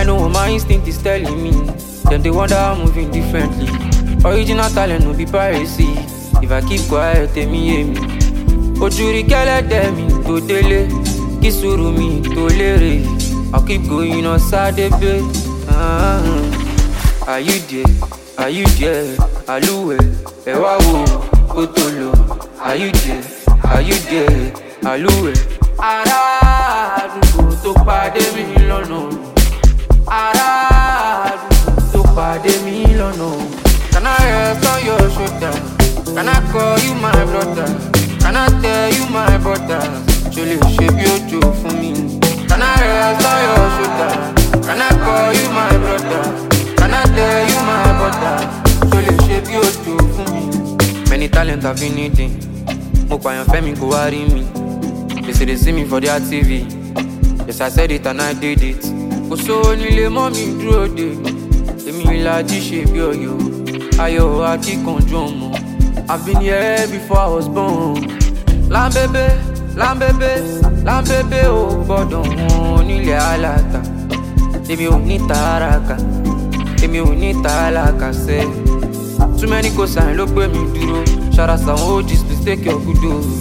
know what my instinct is telling me. Then they wonder I'm moving differently. Original talent no be piracy. If I keep quiet, tell me hear me. Ojuri kele mi to dele, kisuru mi to lere. I'll keep going on Saturday. Are you there? Are you there? Aluwe, ewa wo, otolo. Are you there? Are you there? Aluwe. Ara àdúgbò tó pàdé mi lọ́nà. Ara àdúgbò tó pàdé mi lọ́nà. Can I rest on your shoulder? Can I call you my brother? Can I tell you my brother? Ṣo lè ṣe bí òjò fún mi? Can I rest on your shoulder? Can I call you my brother? Can I tell you my brother? Ṣo lè ṣe bí òjò fún mi? Many talents I've been needing. Mo pààyàn fẹ́mi kò wá rí mi. They say they see me for their TV. Yes, I said it and I did it. Kò sówó nílé mọ́ mi dúró dè. Èmi ìlàjì ṣe bí ọ̀yọ́. Ayọ̀ akíkanjú ọmọ. I've been here before I was born. Lambebe, lambebe, lambebe ò gbọ́dọ̀ wọn nílé aláta. Èmi ò ní tààràkà, èmi ò ní tààlàkà sẹ́. Too many cosign ló gbé mi dúró. Shout out some OGs, please take your good dose.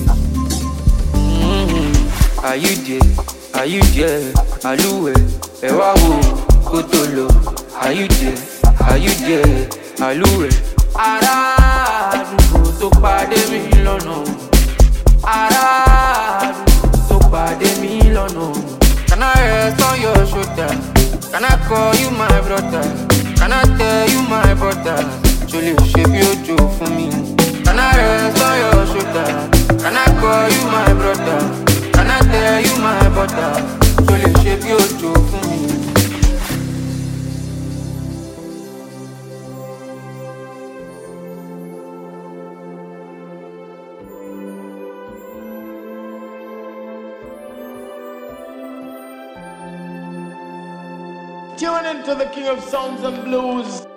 Are you there? Are you there? Aluwe, ewa wo, otolo. Are you there? Are you there? Aluwe. Ara àdúgbò tó pàdé mi lọ́nà. Ara àdúgbò tó pàdé mi lọ́nà. Can I rest on your shoulder? Can I call you my brother? Can I tell you my brother? Ṣo lè ṣe bí òjò fún mi? Can I rest on your shoulder? Can I call you my brother? Can I tell you my brother? Ṣo lè ṣe bí òjò fún mi? Tune into the King of Sounds and Blues.